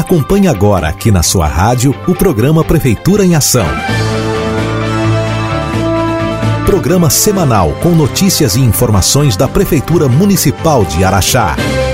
Acompanhe agora aqui na sua rádio o programa Prefeitura em Ação. Programa semanal com notícias e informações da Prefeitura Municipal de Araxá.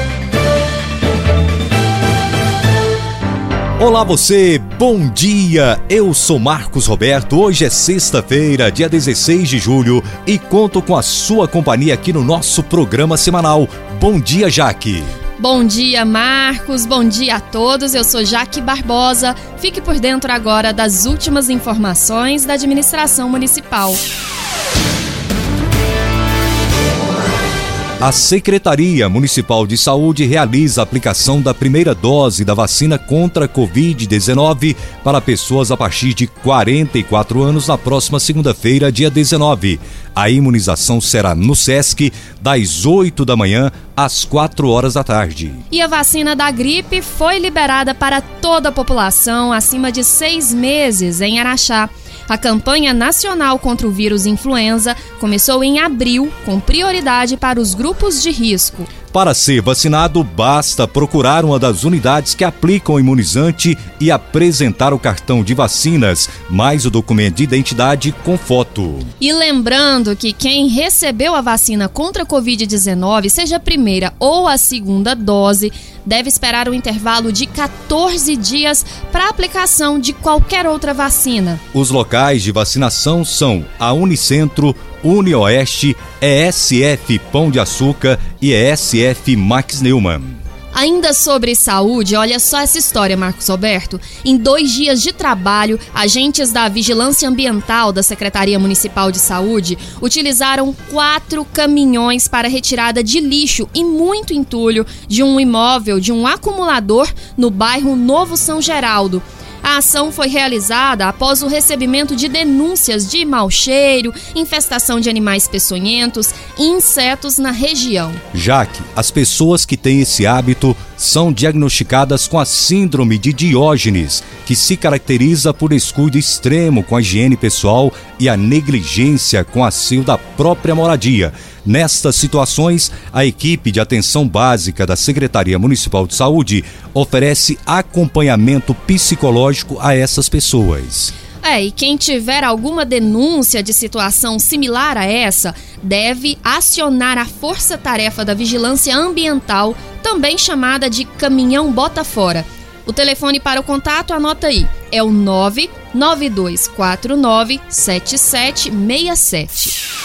Olá você, bom dia, eu sou Marcos Roberto, hoje é sexta-feira, dia 16 de julho e conto com a sua companhia aqui no nosso programa semanal. Bom dia, Jaque. Bom dia, Marcos, bom dia a todos, eu sou Jaque Barbosa, fique por dentro agora das últimas informações da administração municipal. A Secretaria Municipal de Saúde realiza a aplicação da primeira dose da vacina contra a Covid-19 para pessoas a partir de 44 anos na próxima segunda-feira, dia 19. A imunização será no SESC, das 8 da manhã às 4 horas da tarde. E a vacina da gripe foi liberada para toda a população acima de 6 meses em Araxá. A campanha nacional contra o vírus influenza começou em abril, com prioridade para os grupos de risco. Para ser vacinado, basta procurar uma das unidades que aplicam o imunizante e apresentar o cartão de vacinas, mais o documento de identidade com foto. E lembrando que quem recebeu a vacina contra a Covid-19, seja a primeira ou a segunda dose, deve esperar um intervalo de 14 dias para a aplicação de qualquer outra vacina. Os locais de vacinação são a Unicentro, Unioeste, ESF Pão de Açúcar e ESF Max Neumann. Ainda sobre saúde, olha só essa história, Marcos Roberto. Em 2 dias de trabalho, agentes da Vigilância Ambiental da Secretaria Municipal de Saúde utilizaram 4 caminhões para retirada de lixo e muito entulho de um imóvel de um acumulador no bairro Novo São Geraldo. A ação foi realizada após o recebimento de denúncias de mau cheiro, infestação de animais peçonhentos e insetos na região. Jaque, as pessoas que têm esse hábito são diagnosticadas com a síndrome de Diógenes, que se caracteriza por descuido extremo com a higiene pessoal e a negligência com o asseio da própria moradia. Nestas situações, a equipe de atenção básica da Secretaria Municipal de Saúde oferece acompanhamento psicológico a essas pessoas. E quem tiver alguma denúncia de situação similar a essa, deve acionar a Força-Tarefa da Vigilância Ambiental, também chamada de Caminhão Bota Fora. O telefone para o contato, anota aí, é o 992497767.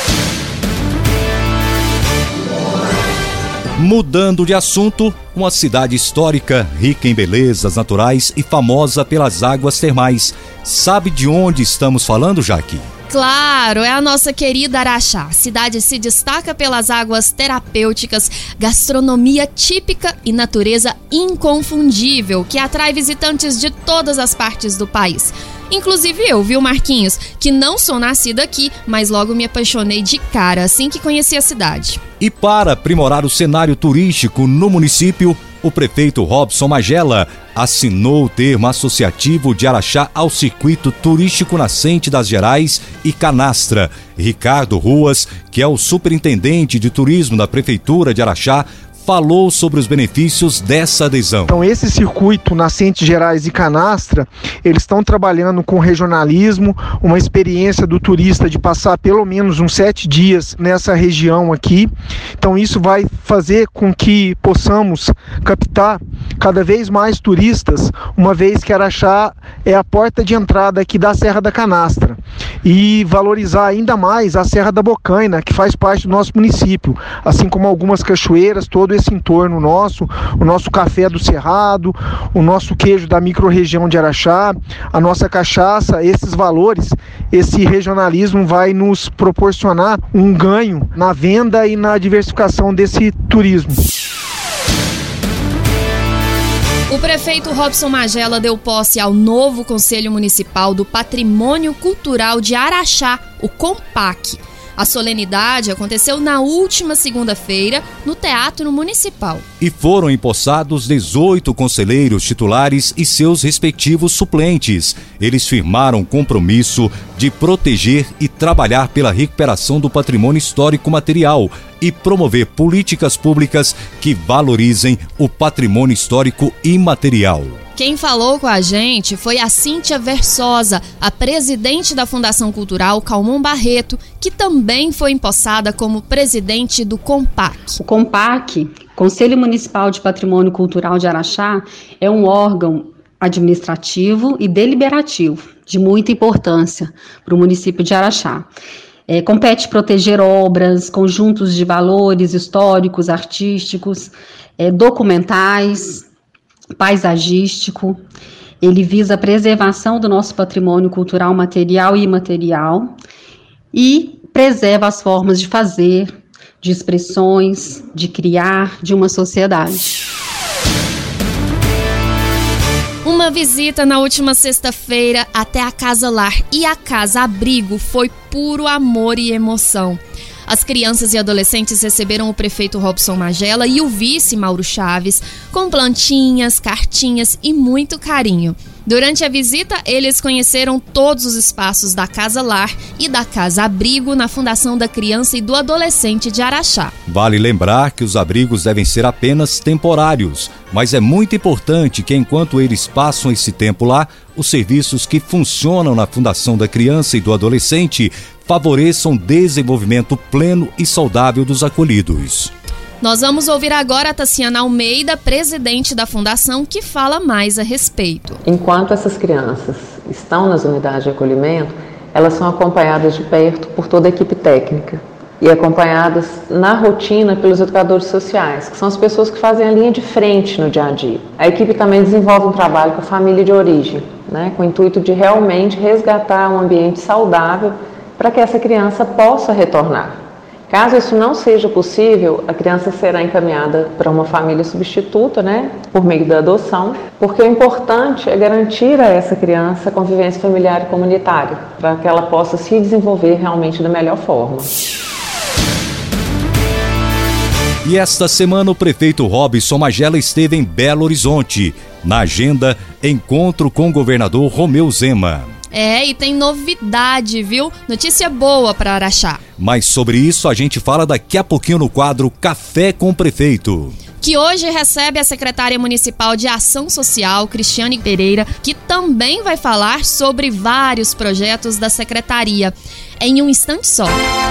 Mudando de assunto, uma cidade histórica, rica em belezas naturais e famosa pelas águas termais. Sabe de onde estamos falando, Jaque? Claro, é a nossa querida Araxá. A cidade se destaca pelas águas terapêuticas, gastronomia típica e natureza inconfundível, que atrai visitantes de todas as partes do país. Inclusive eu, viu, Marquinhos, que não sou nascida aqui, mas logo me apaixonei de cara assim que conheci a cidade. E para aprimorar o cenário turístico no município, o prefeito Robson Magela assinou o termo associativo de Araxá ao Circuito Turístico Nascente das Gerais e Canastra. Ricardo Ruas, que é o superintendente de turismo da Prefeitura de Araxá, falou sobre os benefícios dessa adesão. Então esse circuito Nascente Gerais e Canastra, eles estão trabalhando com regionalismo, uma experiência do turista de passar pelo menos uns 7 dias nessa região aqui. Então isso vai fazer com que possamos captar cada vez mais turistas, uma vez que Araxá é a porta de entrada aqui da Serra da Canastra, e valorizar ainda mais a Serra da Bocaina, que faz parte do nosso município, assim como algumas cachoeiras, todo esse entorno nosso, o nosso café do Cerrado, o nosso queijo da microrregião de Araxá, a nossa cachaça. Esses valores, esse regionalismo vai nos proporcionar um ganho na venda e na diversificação desse turismo. O prefeito Robson Magela deu posse ao novo Conselho Municipal do Patrimônio Cultural de Araxá, o CONPAC. A solenidade aconteceu na última segunda-feira no Teatro Municipal. E foram empossados 18 conselheiros titulares e seus respectivos suplentes. Eles firmaram o compromisso de proteger e trabalhar pela recuperação do patrimônio histórico material e promover políticas públicas que valorizem o patrimônio histórico imaterial. Quem falou com a gente foi a Cíntia Versosa, a presidente da Fundação Cultural Calmon Barreto, que também foi empossada como presidente do CONPAC. O CONPAC, Conselho Municipal de Patrimônio Cultural de Araxá, é um órgão administrativo e deliberativo de muita importância para o município de Araxá. Compete proteger obras, conjuntos de valores históricos, artísticos, documentais, paisagístico. Ele visa a preservação do nosso patrimônio cultural material e imaterial e preserva as formas de fazer, de expressões, de criar, de uma sociedade. Uma visita na última sexta-feira até a Casa Lar e a Casa Abrigo foi puro amor e emoção. As crianças e adolescentes receberam o prefeito Robson Magela e o vice Mauro Chaves com plantinhas, cartinhas e muito carinho. Durante a visita, eles conheceram todos os espaços da Casa Lar e da Casa Abrigo na Fundação da Criança e do Adolescente de Araxá. Vale lembrar que os abrigos devem ser apenas temporários, mas é muito importante que enquanto eles passam esse tempo lá, os serviços que funcionam na Fundação da Criança e do Adolescente favoreçam o desenvolvimento pleno e saudável dos acolhidos. Nós vamos ouvir agora a Tassiana Almeida, presidente da Fundação, que fala mais a respeito. Enquanto essas crianças estão nas unidades de acolhimento, elas são acompanhadas de perto por toda a equipe técnica e acompanhadas na rotina pelos educadores sociais, que são as pessoas que fazem a linha de frente no dia a dia. A equipe também desenvolve um trabalho com a família de origem, com o intuito de realmente resgatar um ambiente saudável para que essa criança possa retornar. Caso isso não seja possível, a criança será encaminhada para uma família substituta, por meio da adoção, porque o importante é garantir a essa criança a convivência familiar e comunitária, para que ela possa se desenvolver realmente da melhor forma. E esta semana o prefeito Robson Magela esteve em Belo Horizonte. Na agenda, encontro com o governador Romeu Zema. E tem novidade, viu? Notícia boa para Araxá. Mas sobre isso a gente fala daqui a pouquinho no quadro Café com o Prefeito, que hoje recebe a secretária municipal de Ação Social, Cristiane Pereira, que também vai falar sobre vários projetos da secretaria. Em um instante só.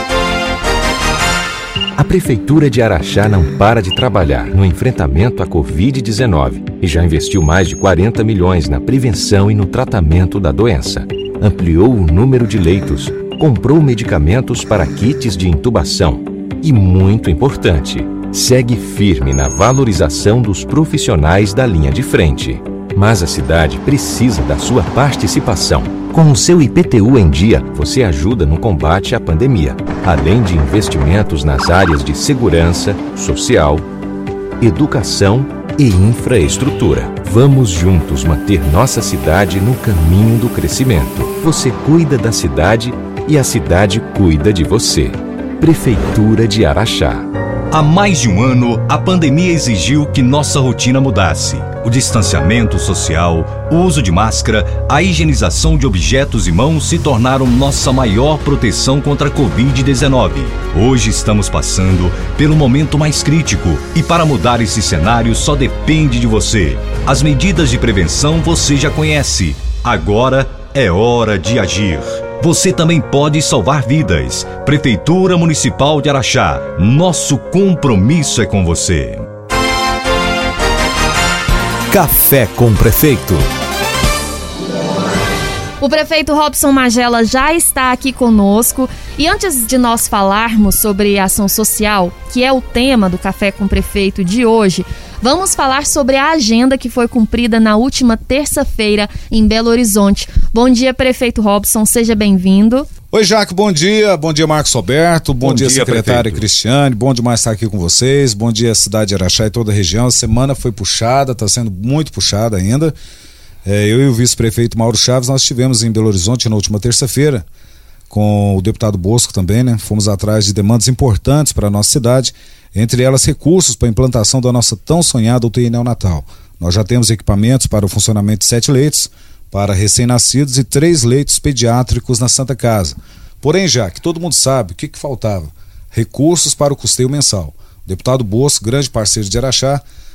A Prefeitura de Araxá não para de trabalhar no enfrentamento à Covid-19 e já investiu mais de 40 milhões na prevenção e no tratamento da doença. Ampliou o número de leitos, comprou medicamentos para kits de intubação e, muito importante, segue firme na valorização dos profissionais da linha de frente. Mas a cidade precisa da sua participação. Com o seu IPTU em dia, você ajuda no combate à pandemia, além de investimentos nas áreas de segurança, social, educação e infraestrutura. Vamos juntos manter nossa cidade no caminho do crescimento. Você cuida da cidade e a cidade cuida de você. Prefeitura de Araxá. Há mais de um ano, a pandemia exigiu que nossa rotina mudasse. O distanciamento social, o uso de máscara, a higienização de objetos e mãos se tornaram nossa maior proteção contra a Covid-19. Hoje estamos passando pelo momento mais crítico e para mudar esse cenário só depende de você. As medidas de prevenção você já conhece. Agora é hora de agir. Você também pode salvar vidas. Prefeitura Municipal de Araxá. Nosso compromisso é com você. Café com o Prefeito. O prefeito Robson Magela já está aqui conosco e antes de nós falarmos sobre ação social, que é o tema do Café com o Prefeito de hoje, vamos falar sobre a agenda que foi cumprida na última terça-feira em Belo Horizonte. Bom dia, prefeito Robson, seja bem-vindo. Oi, Jaque, bom dia Marcos Roberto, bom dia secretária prefeito. Cristiane, bom demais estar aqui com vocês, bom dia cidade de Araxá e toda a região. A semana foi puxada, está sendo muito puxada ainda. Eu e o vice-prefeito Mauro Chaves, nós estivemos em Belo Horizonte na última terça-feira, com o deputado Bosco também, Fomos atrás de demandas importantes para a nossa cidade, entre elas recursos para a implantação da nossa tão sonhada UTI neonatal. Nós já temos equipamentos para o funcionamento de 7 leitos para recém-nascidos e 3 leitos pediátricos na Santa Casa. Porém, já que todo mundo sabe o que faltava, recursos para o custeio mensal. O deputado Bosco, grande parceiro de Araxá,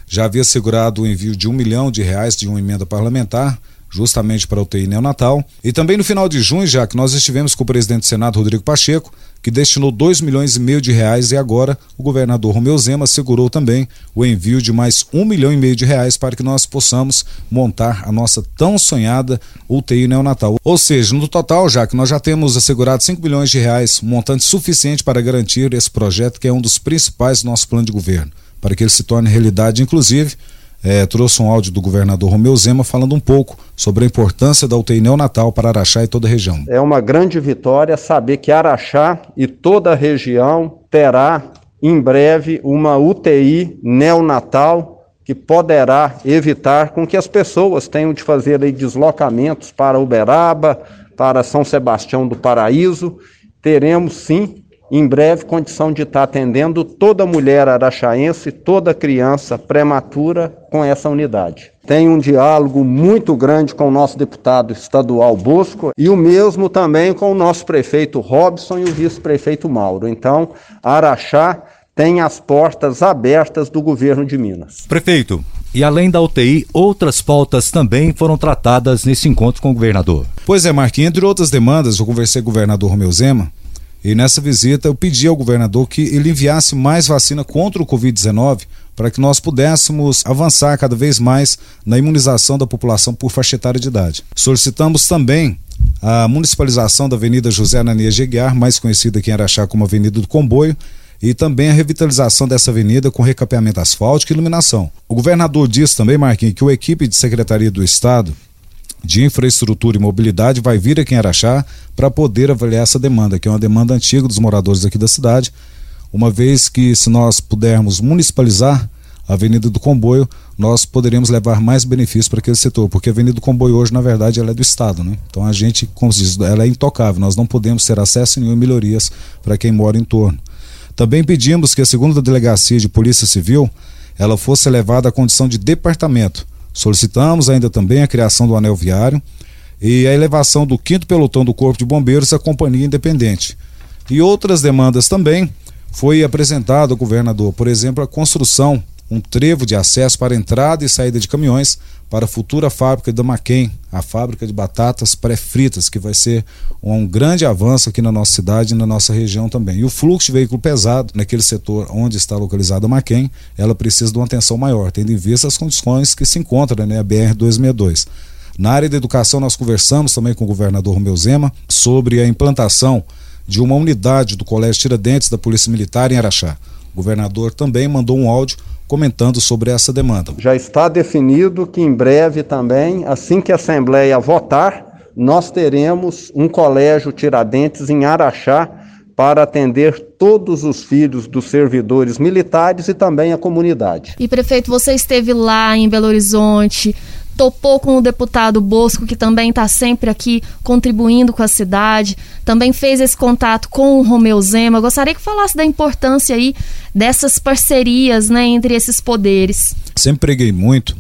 já havia assegurado o envio de R$1 milhão de uma emenda parlamentar, justamente para a UTI neonatal. E também no final de junho, já que nós estivemos com o presidente do Senado, Rodrigo Pacheco, que destinou R$2,5 milhões e agora o governador Romeu Zema assegurou também o envio de mais R$1,5 milhão para que nós possamos montar a nossa tão sonhada UTI neonatal. Ou seja, no total, já que nós já temos assegurado R$5 milhões, um montante suficiente para garantir esse projeto que é um dos principais do nosso plano de governo, para que ele se torne realidade. Inclusive, trouxe um áudio do governador Romeu Zema falando um pouco sobre a importância da UTI neonatal para Araxá e toda a região. É uma grande vitória saber que Araxá e toda a região terá em breve uma UTI neonatal que poderá evitar com que as pessoas tenham de fazer aí deslocamentos para Uberaba, para São Sebastião do Paraíso. Teremos sim em breve condição de estar atendendo toda mulher araxaense, toda criança prematura com essa unidade. Tem um diálogo muito grande com o nosso deputado estadual Bosco e o mesmo também com o nosso prefeito Robson e o vice-prefeito Mauro. Então, Araxá tem as portas abertas do governo de Minas. Prefeito, e além da UTI, outras pautas também foram tratadas nesse encontro com o governador. Pois é, Marquinhos, entre outras demandas, eu conversei com o governador Romeu Zema. E nessa visita eu pedi ao governador que ele enviasse mais vacina contra o Covid-19 para que nós pudéssemos avançar cada vez mais na imunização da população por faixa etária de idade. Solicitamos também a municipalização da Avenida José Ananias de Aguiar, mais conhecida aqui em Araxá como Avenida do Comboio, e também a revitalização dessa avenida com recapeamento asfáltico e iluminação. O governador disse também, Marquinhos, que a equipe de Secretaria do Estado de Infraestrutura e Mobilidade vai vir aqui em Araxá para poder avaliar essa demanda, que é uma demanda antiga dos moradores aqui da cidade, uma vez que se nós pudermos municipalizar a Avenida do Comboio, nós poderemos levar mais benefícios para aquele setor, porque a Avenida do Comboio hoje, na verdade, ela é do Estado, né? Então a gente, como se diz, ela é intocável, nós não podemos ter acesso a nenhuma melhorias para quem mora em torno. Também pedimos que a segunda delegacia de Polícia Civil, ela fosse elevada à condição de departamento. Solicitamos ainda também a criação do anel viário e a elevação do 5º pelotão do Corpo de Bombeiros à Companhia Independente. E outras demandas também foi apresentado ao governador, por exemplo, a construção, um trevo de acesso para entrada e saída de caminhões para a futura fábrica da Maquem, a fábrica de batatas pré-fritas, que vai ser um grande avanço aqui na nossa cidade e na nossa região também. E o fluxo de veículo pesado naquele setor onde está localizada a Maquem, ela precisa de uma atenção maior, tendo em vista as condições que se encontram, né, a BR-262. Na área da educação, nós conversamos também com o governador Romeu Zema sobre a implantação de uma unidade do Colégio Tiradentes da Polícia Militar em Araxá. O governador também mandou um áudio comentando sobre essa demanda. Já está definido que em breve também, assim que a Assembleia votar, nós teremos um colégio Tiradentes em Araxá para atender todos os filhos dos servidores militares e também a comunidade. E prefeito, você esteve lá em Belo Horizonte, topou com o deputado Bosco, que também está sempre aqui contribuindo com a cidade, também fez esse contato com o Romeu Zema. Gostaria que falasse da importância aí dessas parcerias, né, entre esses poderes. Sempre preguei muito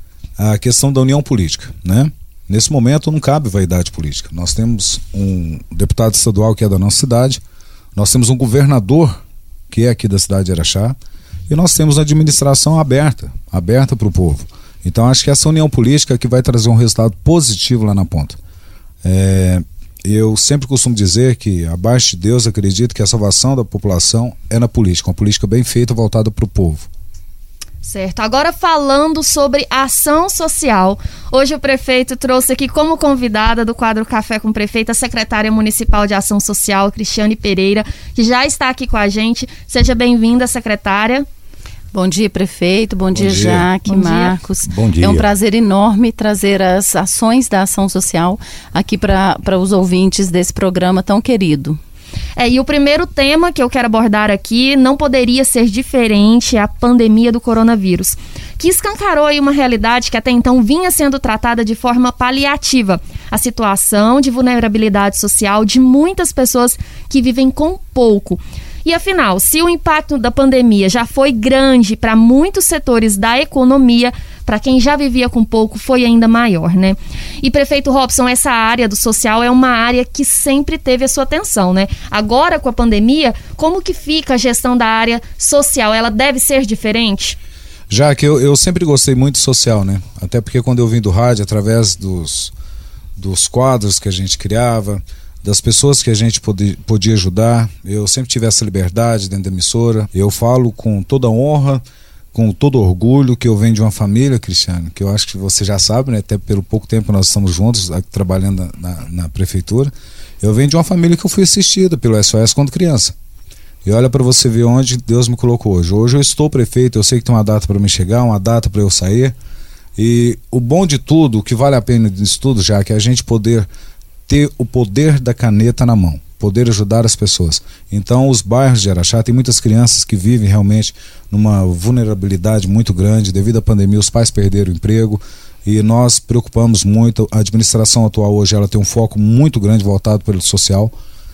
a questão da união política, né? Nesse momento não cabe vaidade política. Nós temos um deputado estadual que é da nossa cidade, nós temos um governador que é aqui da cidade de Araxá e nós temos uma administração aberta para o povo. Então acho que essa união política que vai trazer um resultado positivo lá na ponta. Eu sempre costumo dizer que abaixo de Deus acredito que a salvação da população é na política, uma política bem feita voltada para o povo. Certo, agora falando sobre ação social, hoje o prefeito trouxe aqui como convidada do quadro Café com o Prefeito a secretária municipal de ação social, Cristiane Pereira, que já está aqui com a gente. Seja bem-vinda, secretária. Bom dia, prefeito. Bom dia, Jaque, Marcos. Bom dia. É um prazer enorme trazer as ações da ação social aqui para os ouvintes desse programa tão querido. E o primeiro tema que eu quero abordar aqui não poderia ser diferente, a pandemia do coronavírus, que escancarou aí uma realidade que até então vinha sendo tratada de forma paliativa, a situação de vulnerabilidade social de muitas pessoas que vivem com pouco. E afinal, se o impacto da pandemia já foi grande para muitos setores da economia, para quem já vivia com pouco foi ainda maior, né? E prefeito Robson, essa área do social é uma área que sempre teve a sua atenção, né? Agora com a pandemia, como que fica a gestão da área social? Ela deve ser diferente? Já que eu sempre gostei muito de social, né? Até porque quando eu vim do rádio, através dos quadros que a gente criava, das pessoas que a gente podia ajudar, eu sempre tive essa liberdade dentro da emissora. Eu falo com toda honra, com todo orgulho, que eu venho de uma família, Cristiano, que eu acho que você já sabe, né? Até pelo pouco tempo que nós estamos juntos trabalhando na prefeitura. Eu venho de uma família que eu fui assistida pelo SOS quando criança. E olha para você ver onde Deus me colocou hoje. Hoje eu estou prefeito, eu sei que tem uma data para me chegar, uma data para eu sair. E o bom de tudo, o que vale a pena disso tudo, já que é a gente poder ter o poder da caneta na mão, poder ajudar as pessoas. Então os bairros de Araxá tem muitas crianças que vivem realmente numa vulnerabilidade muito grande. Devido à pandemia, os pais perderam o emprego e nós preocupamos muito. A administração atual hoje ela tem um foco muito grande voltado pelo social.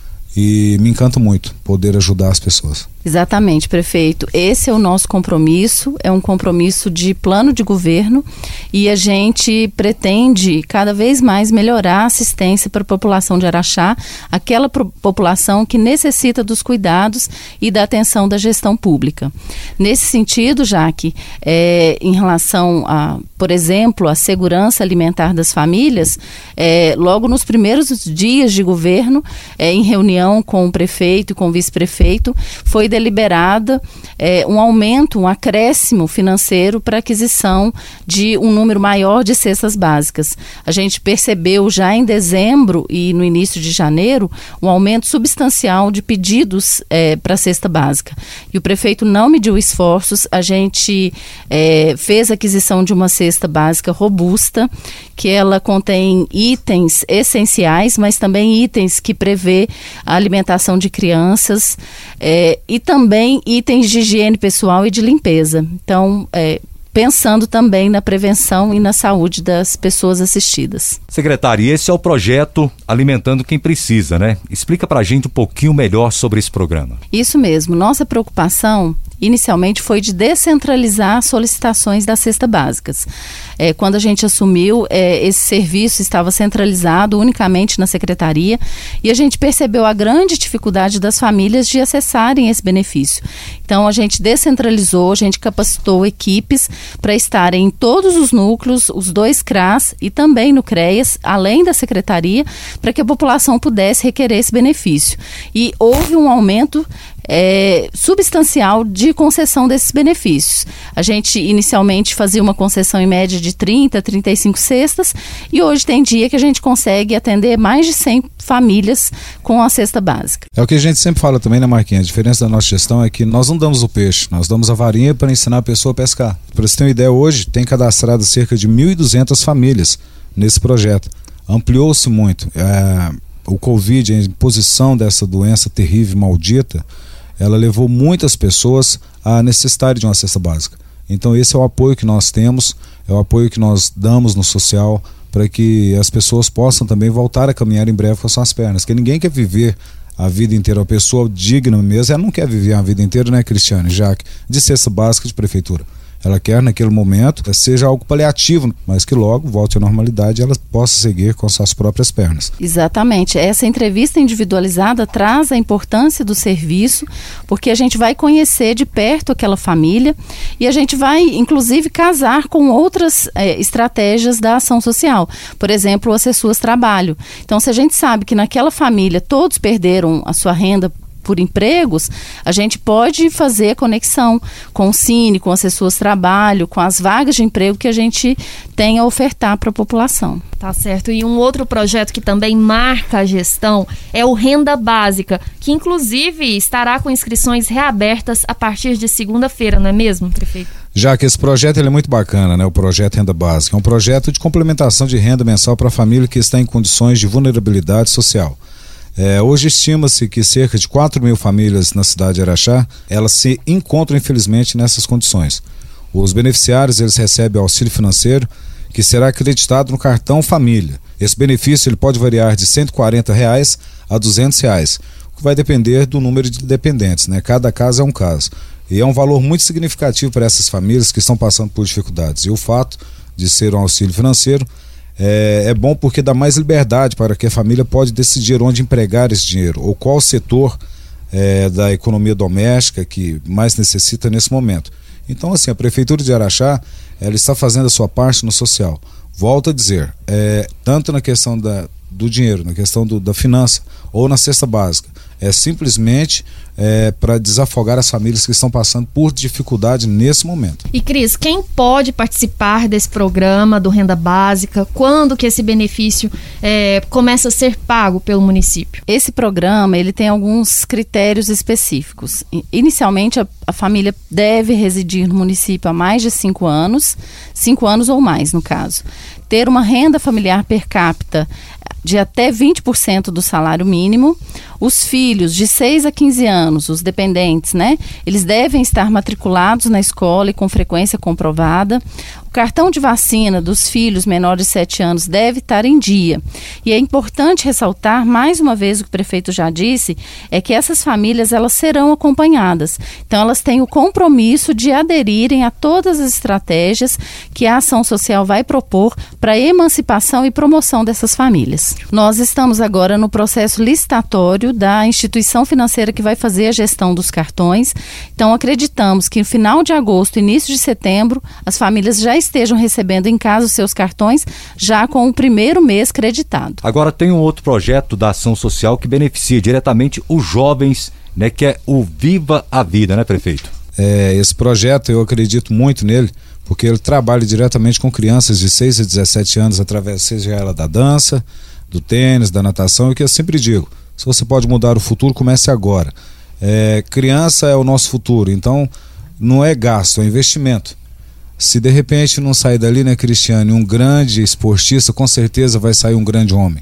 E me encanta muito poder ajudar as pessoas. Exatamente, prefeito. Esse é o nosso compromisso, é um compromisso de plano de governo e a gente pretende cada vez mais melhorar a assistência para a população de Araxá, aquela população que necessita dos cuidados e da atenção da gestão pública. Nesse sentido, Jaque, em relação a, por exemplo, a segurança alimentar das famílias, logo nos primeiros dias de governo, em reunião com o prefeito e com o vice-prefeito, foi deliberada um aumento, um acréscimo financeiro para aquisição de um número maior de cestas básicas. A gente percebeu já em dezembro e no início de janeiro um aumento substancial de pedidos para a cesta básica. E o prefeito não mediu esforços, a gente fez a aquisição de uma cesta básica robusta, que ela contém itens essenciais, mas também itens que prevê a alimentação de crianças e também itens de higiene pessoal e de limpeza. Então, pensando também na prevenção e na saúde das pessoas assistidas. Secretária, esse é o projeto Alimentando Quem Precisa, né? Explica pra gente um pouquinho melhor sobre esse programa. Isso mesmo. Nossa preocupação inicialmente foi de descentralizar solicitações das cestas básicas. Quando a gente assumiu, esse serviço estava centralizado unicamente na secretaria e a gente percebeu a grande dificuldade das famílias de acessarem esse benefício. Então a gente descentralizou, a gente capacitou equipes para estarem em todos os núcleos, os 2 CRAS e também no CREAS, além da secretaria, para que a população pudesse requerer esse benefício. E houve um aumento substancial de concessão desses benefícios. A gente inicialmente fazia uma concessão em média de 30, 35 cestas e hoje tem dia que a gente consegue atender mais de 100 famílias com a cesta básica. É o que a gente sempre fala também, né, Marquinhos? A diferença da nossa gestão é que nós não damos o peixe, nós damos a varinha para ensinar a pessoa a pescar. Para você ter uma ideia, hoje tem cadastrado cerca de 1.200 famílias nesse projeto. Ampliou-se muito. O Covid, a imposição dessa doença terrível e maldita, ela levou muitas pessoas a necessitarem de uma cesta básica. Então esse é o apoio que nós temos, é o apoio que nós damos no social para que as pessoas possam também voltar a caminhar em breve com as suas pernas. Porque ninguém quer viver a vida inteira, uma pessoa digna mesmo, ela não quer viver a vida inteira, né, Cristiane, Jaque, de cesta básica de prefeitura. Ela quer, naquele momento, seja algo paliativo, mas que logo volte à normalidade e ela possa seguir com suas próprias pernas. Exatamente. Essa entrevista individualizada traz a importância do serviço, porque a gente vai conhecer de perto aquela família e a gente vai, inclusive, casar com outras estratégias da ação social. Por exemplo, o Acessuas Trabalho. Então, se a gente sabe que naquela família todos perderam a sua renda por empregos, a gente pode fazer a conexão com o Cine, com as Acessuas Trabalho, com as vagas de emprego que a gente tem a ofertar para a população. Tá certo. E um outro projeto que também marca a gestão é o Renda Básica, que inclusive estará com inscrições reabertas a partir de segunda-feira, não é mesmo, prefeito? Já que esse projeto ele é muito bacana, né? O projeto Renda Básica é um projeto de complementação de renda mensal para a família que está em condições de vulnerabilidade social. Hoje estima-se que cerca de 4.000 famílias na cidade de Araxá, elas se encontram infelizmente nessas condições. Os beneficiários eles recebem auxílio financeiro que será acreditado no cartão família. Esse benefício ele pode variar de R$140 a R$200, o que vai depender do número de dependentes, né? Cada caso é um caso. E é um valor muito significativo para essas famílias que estão passando por dificuldades. E o fato de ser um auxílio financeiro é bom porque dá mais liberdade para que a família pode decidir onde empregar esse dinheiro ou qual setor da economia doméstica que mais necessita nesse momento. Então, assim, a Prefeitura de Araxá, ela está fazendo a sua parte no social. Volto a dizer, tanto na questão do dinheiro, na questão da finança ou na cesta básica, é simplesmente para desafogar as famílias que estão passando por dificuldade nesse momento. E Cris, quem pode participar desse programa do Renda Básica? Quando que esse benefício começa a ser pago pelo município? Esse programa ele tem alguns critérios específicos. Inicialmente, a família deve residir no município há mais de 5 anos, 5 anos ou mais no caso. Ter uma renda familiar per capita de até 20% do salário mínimo. Os filhos de 6 a 15 anos, os dependentes, né? Eles devem estar matriculados na escola e com frequência comprovada. O cartão de vacina dos filhos menores de 7 anos deve estar em dia. E é importante ressaltar, mais uma vez, o que o prefeito já disse, é que essas famílias, elas serão acompanhadas. Então, elas têm o compromisso de aderirem a todas as estratégias que a ação social vai propor para a emancipação e promoção dessas famílias. Nós estamos agora no processo licitatório da instituição financeira que vai fazer a gestão dos cartões. Então, acreditamos que no final de agosto, início de setembro, as famílias já estejam recebendo em casa os seus cartões, já com o primeiro mês creditado. Agora tem um outro projeto da ação social que beneficia diretamente os jovens, né, que é o Viva a Vida, né, prefeito? Esse projeto, eu acredito muito nele, porque ele trabalha diretamente com crianças de 6 a 17 anos, através, seja ela da dança, do tênis, da natação, e que eu sempre digo, se você pode mudar o futuro, comece agora. Criança é o nosso futuro, então não é gasto, é investimento. Se de repente não sair dali, né, Cristiane, um grande esportista, com certeza vai sair um grande homem.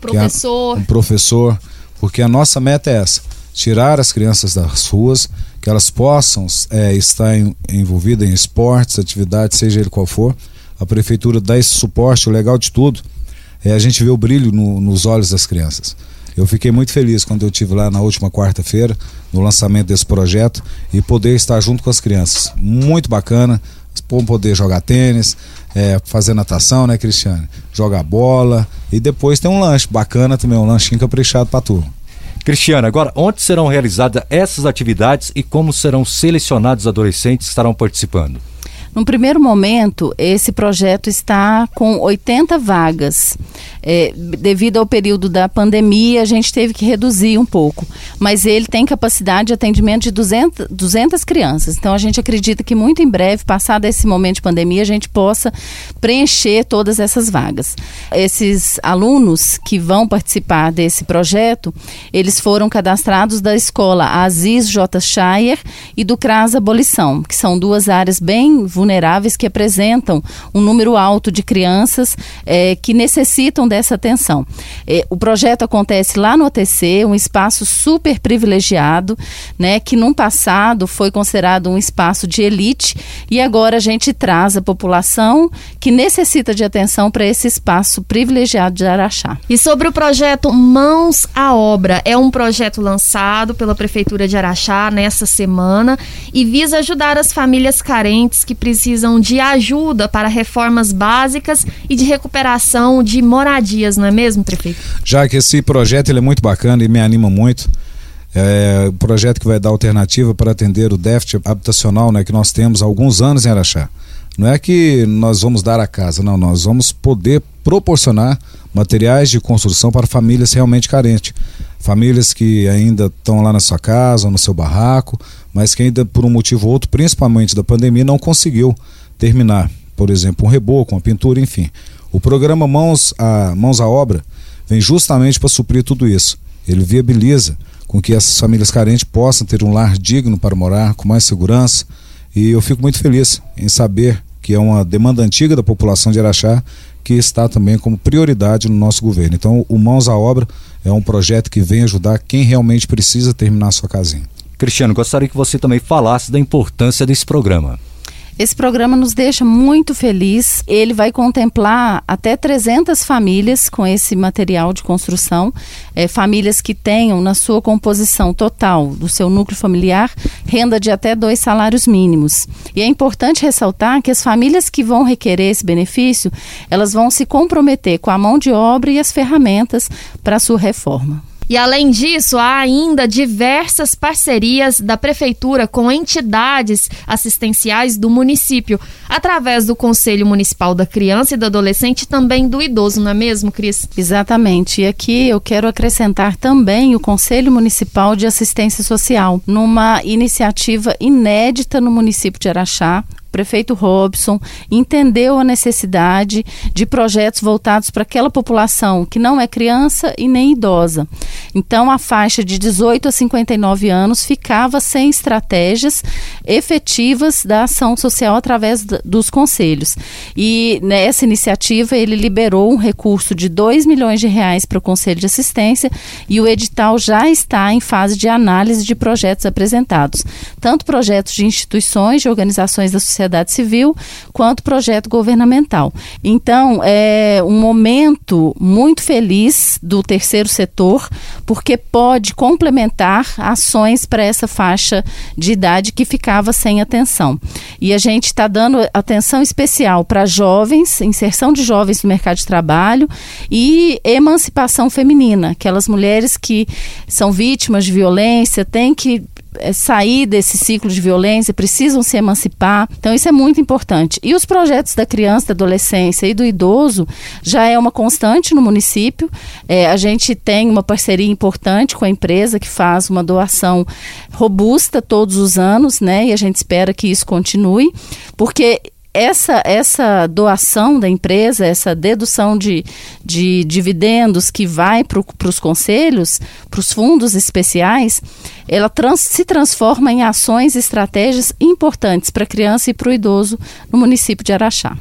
Um professor, porque a nossa meta é essa, tirar as crianças das ruas, que elas possam estar envolvidas em esportes, atividades, seja ele qual for. A prefeitura dá esse suporte. O legal de tudo é a gente ver o brilho nos olhos das crianças. Eu fiquei muito feliz quando eu estive lá na última quarta-feira, no lançamento desse projeto, e poder estar junto com as crianças. Muito bacana, poder jogar tênis, fazer natação, né, Cristiane? Jogar bola, e depois tem um lanche bacana também, um lanchinho caprichado para a turma. Cristiane, agora, onde serão realizadas essas atividades e como serão selecionados os adolescentes que estarão participando? No primeiro momento, esse projeto está com 80 vagas. Devido ao período da pandemia, a gente teve que reduzir um pouco. Mas ele tem capacidade de atendimento de 200 crianças. Então, a gente acredita que muito em breve, passado esse momento de pandemia, a gente possa preencher todas essas vagas. Esses alunos que vão participar desse projeto, eles foram cadastrados da escola Aziz J. Shire e do CRAS Abolição, que são duas áreas bem vulneráveis que apresentam um número alto de crianças que necessitam dessa atenção. O projeto acontece lá no ATC, um espaço super privilegiado, né, que num passado foi considerado um espaço de elite, e agora a gente traz a população que necessita de atenção para esse espaço privilegiado de Araxá. E sobre o projeto Mãos à Obra, é um projeto lançado pela Prefeitura de Araxá nessa semana e visa ajudar as famílias carentes que precisam de ajuda para reformas básicas e de recuperação de moradias, não é mesmo, prefeito? Já que esse projeto ele é muito bacana e me anima muito, é um projeto que vai dar alternativa para atender o déficit habitacional, né, que nós temos há alguns anos em Araxá. Não é que nós vamos dar a casa, não, nós vamos poder proporcionar materiais de construção para famílias realmente carentes. Famílias que ainda estão lá na sua casa, ou no seu barraco, mas que ainda por um motivo ou outro, principalmente da pandemia, não conseguiu terminar. Por exemplo, um reboco, uma pintura, enfim. O programa Mãos à Obra vem justamente para suprir tudo isso. Ele viabiliza com que essas famílias carentes possam ter um lar digno para morar, com mais segurança. E eu fico muito feliz em saber que é uma demanda antiga da população de Araxá, que está também como prioridade no nosso governo. Então, o Mãos à Obra é um projeto que vem ajudar quem realmente precisa terminar a sua casinha. Cristiano, gostaria que você também falasse da importância desse programa. Esse programa nos deixa muito feliz. Ele vai contemplar até 300 famílias com esse material de construção, famílias que tenham na sua composição total do seu núcleo familiar renda de até 2 salários mínimos. E é importante ressaltar que as famílias que vão requerer esse benefício, elas vão se comprometer com a mão de obra e as ferramentas para a sua reforma. E além disso, há ainda diversas parcerias da Prefeitura com entidades assistenciais do município, através do Conselho Municipal da Criança e do Adolescente e também do Idoso, não é mesmo, Cris? Exatamente. E aqui eu quero acrescentar também o Conselho Municipal de Assistência Social, numa iniciativa inédita no município de Araxá. O prefeito Robson entendeu a necessidade de projetos voltados para aquela população que não é criança e nem idosa. Então, a faixa de 18 a 59 anos ficava sem estratégias efetivas da ação social através dos conselhos. E nessa iniciativa, ele liberou um recurso de R$2 milhões para o Conselho de Assistência e o edital já está em fase de análise de projetos apresentados. Tanto projetos de instituições, de organizações da sociedade civil, quanto projeto governamental. Então, é um momento muito feliz do terceiro setor, porque pode complementar ações para essa faixa de idade que ficava sem atenção. E a gente está dando atenção especial para jovens, inserção de jovens no mercado de trabalho e emancipação feminina, aquelas mulheres que são vítimas de violência, têm que sair desse ciclo de violência, precisam se emancipar. Então isso é muito importante. E os projetos da criança, da adolescência e do idoso já é uma constante no município. A gente tem uma parceria importante com a empresa que faz uma doação robusta todos os anos, né? E a gente espera que isso continue, porque essa doação da empresa, essa dedução de dividendos que vai para os conselhos, para os fundos especiais, ela se transforma em ações e estratégias importantes para a criança e para o idoso no município de Araxá.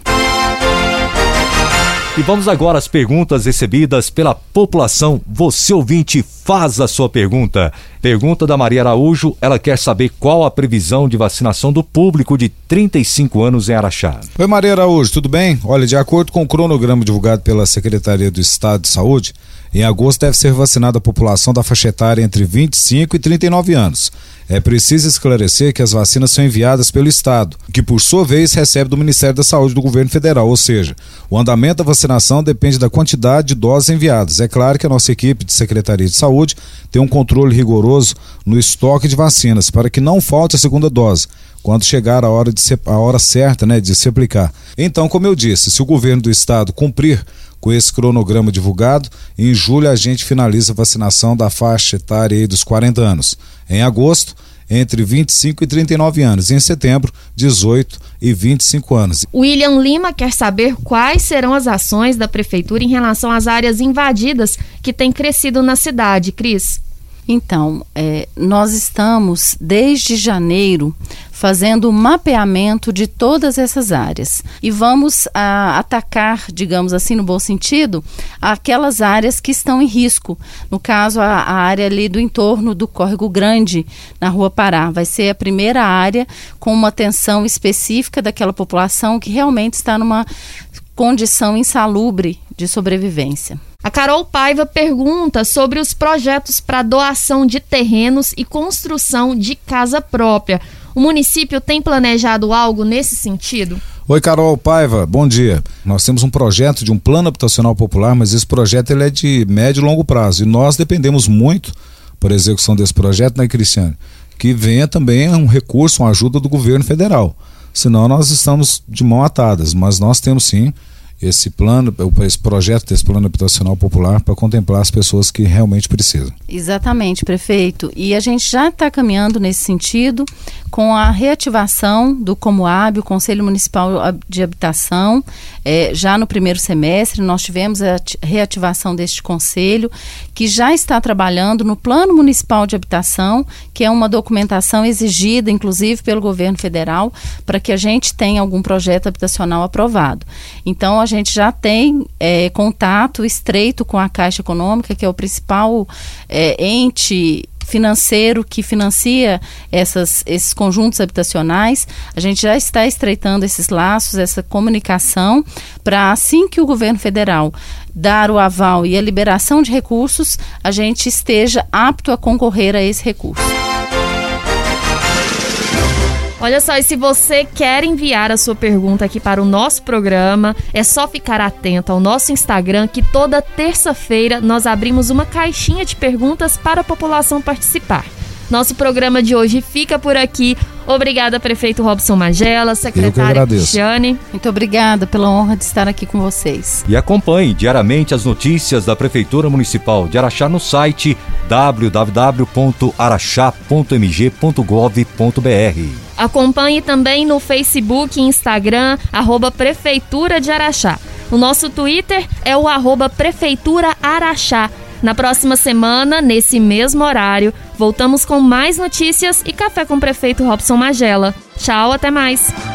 E vamos agora às perguntas recebidas pela população. Você, ouvinte, faz a sua pergunta. Pergunta da Maria Araújo, ela quer saber qual a previsão de vacinação do público de 35 anos em Araxá. Oi, Maria Araújo, tudo bem? Olha, de acordo com o cronograma divulgado pela Secretaria do Estado de Saúde, em agosto deve ser vacinada a população da faixa etária entre 25 e 39 anos. É preciso esclarecer que as vacinas são enviadas pelo Estado, que por sua vez recebe do Ministério da Saúde do Governo Federal, ou seja, o andamento da vacinação depende da quantidade de doses enviadas. É claro que a nossa equipe de Secretaria de Saúde tem um controle rigoroso no estoque de vacinas, para que não falte a segunda dose, quando chegar a hora certa, né, de se aplicar. Então, como eu disse, se o governo do Estado cumprir com esse cronograma divulgado, em julho a gente finaliza a vacinação da faixa etária aí dos 40 anos. Em agosto, entre 25 e 39 anos. E em setembro, 18 e 25 anos. William Lima quer saber quais serão as ações da Prefeitura em relação às áreas invadidas que têm crescido na cidade. Cris? Então, nós estamos, desde janeiro, fazendo um mapeamento de todas essas áreas e vamos atacar, digamos assim, no bom sentido, aquelas áreas que estão em risco. No caso, a área ali do entorno do Córrego Grande, na Rua Pará, vai ser a primeira área com uma atenção específica daquela população que realmente está numa condição insalubre de sobrevivência. A Carol Paiva pergunta sobre os projetos para doação de terrenos e construção de casa própria. O município tem planejado algo nesse sentido? Oi, Carol Paiva, bom dia. Nós temos um projeto de um plano habitacional popular, mas esse projeto ele é de médio e longo prazo e nós dependemos muito, por execução desse projeto, né, Cristiane, que venha também um recurso, uma ajuda do governo federal. Senão nós estamos de mão atadas, mas nós temos sim esse projeto desse plano habitacional popular para contemplar as pessoas que realmente precisam. Exatamente, prefeito. E a gente já está caminhando nesse sentido com a reativação do Comoab, o Conselho Municipal de Habitação. Já no primeiro semestre nós tivemos a reativação deste conselho, que já está trabalhando no Plano Municipal de Habitação, que é uma documentação exigida, inclusive, pelo governo federal, para que a gente tenha algum projeto habitacional aprovado. Então, a gente já tem contato estreito com a Caixa Econômica, que é o principal ente financeiro que financia esses conjuntos habitacionais. A gente já está estreitando esses laços, essa comunicação, para assim que o governo federal dar o aval e a liberação de recursos, a gente esteja apto a concorrer a esse recurso. Olha só, e se você quer enviar a sua pergunta aqui para o nosso programa, é só ficar atento ao nosso Instagram, que toda terça-feira nós abrimos uma caixinha de perguntas para a população participar. Nosso programa de hoje fica por aqui. Obrigada, prefeito Robson Magela, secretária Cristiane. Muito obrigada pela honra de estar aqui com vocês. E acompanhe diariamente as notícias da Prefeitura Municipal de Araxá no site www.araxá.mg.gov.br. Acompanhe também no Facebook e Instagram, @Prefeitura de Araxá. O nosso Twitter é o @Prefeitura Araxá. Na próxima semana, nesse mesmo horário, voltamos com mais notícias e café com o prefeito Robson Magela. Tchau, até mais!